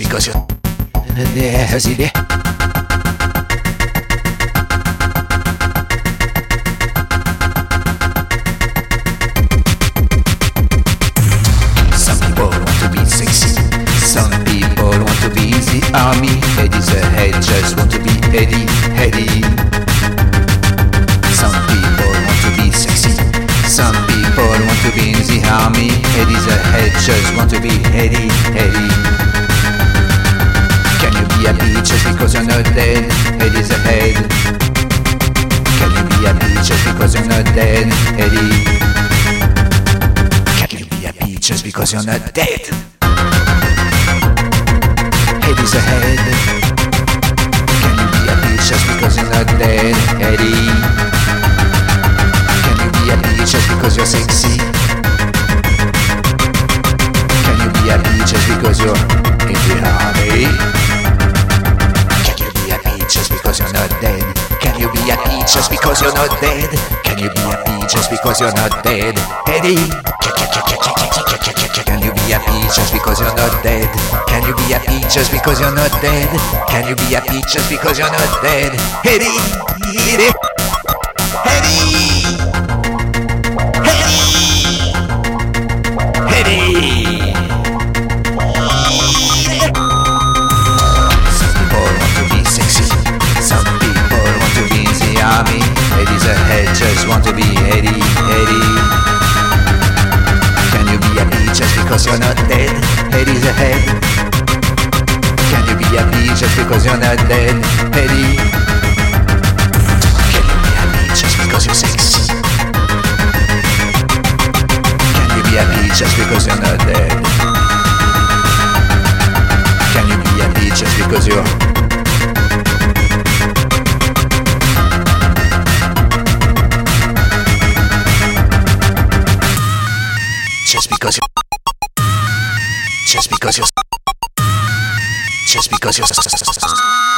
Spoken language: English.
because you're there. Some people want to be sexy, some people want to be the army. Eddie's ahead, just want to be Eddie. Some people want to be sexy, some people want to be in the army. Eddie's ahead, just want to be Eddie. Can you be happy just because you're not dead? Eddie's ahead. Can you be happy just because you're not dead? Eddie. Can you be happy just because you're not dead? Eddie's ahead. Can you be happy just because you're not dead? Eddie. Can you be happy just because you're sexy? Can you be happy just because you're in the army? Can you be happy just because you're not dead? Can you be happy just because you're not dead? Can you be happy just because you're not dead? Eddie. Can you be happy just because you're not dead? Can you be happy just because you're not dead? Can you be happy just because you're not dead? Eddie. Some people want to be sexy, some people want to be in the army. Eddie's ahead, just want to be Eddie. Can you be happy just because you're not dead? Eddie's ahead. Can you be happy just because you're not dead? Eddie. Can you be happy just because you're sexy? Can you be happy just because you're not dead? Can you be happy just because you're just because you're